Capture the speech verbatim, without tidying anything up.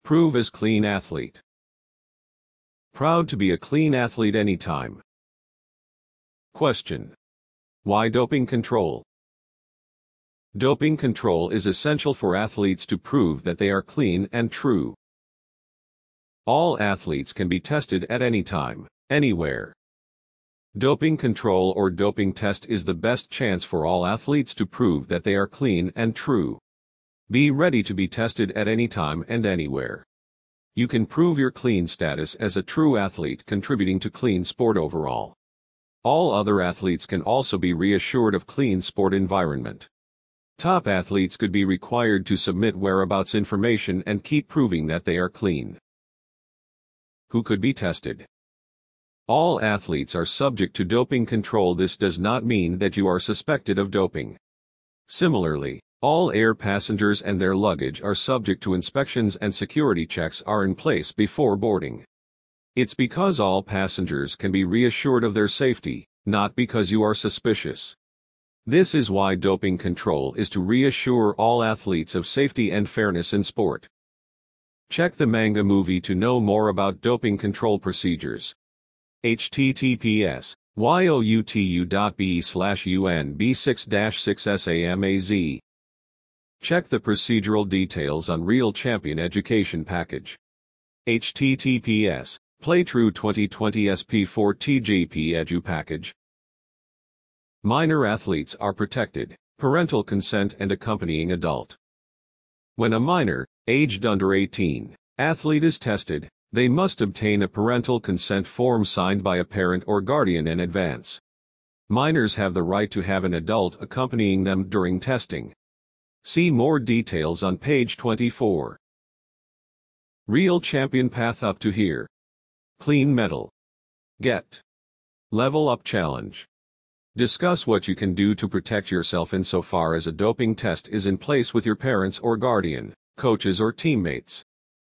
Prove as clean athlete. Proud to be a clean athlete anytime. Question. Why doping control? Doping control is essential for athletes to prove that they are clean and true. All athletes can be tested at any time, anywhere. Doping control or doping test is the best chance for all athletes to prove that they are clean and true. Be ready to be tested at any time and anywhere. You can prove your clean status as a true athlete contributing to clean sport overall. All other athletes can also be reassured of clean sport environment. Top athletes could be required to submit whereabouts information and keep proving that they are clean. Who could be tested? All athletes are subject to doping control. This does not mean that you are suspected of doping. Similarly, all air passengers and their luggage are subject to inspections and security checks are in place before boarding. It's because all passengers can be reassured of their safety, not because you are suspicious. This is why doping control is to reassure all athletes of safety and fairness in sport. Check the manga movie to know more about doping control procedures. H T T P S youtu.be slash unb six dash six samaz. Check the procedural details on Real Champion Education Package. H T T P S Playtrue twenty twenty S P four T G P Edu Package. Minor athletes are protected, parental consent and accompanying adult. When a minor, aged under eighteen, athlete is tested, they must obtain a parental consent form signed by a parent or guardian in advance. Minors have the right to have an adult accompanying them during testing. See more details on page twenty-four. Real Champion Path Up to Here. Clean Medal. Get. Level Up Challenge. Discuss what you can do to protect yourself insofar as a doping test is in place with your parents or guardian, coaches or teammates.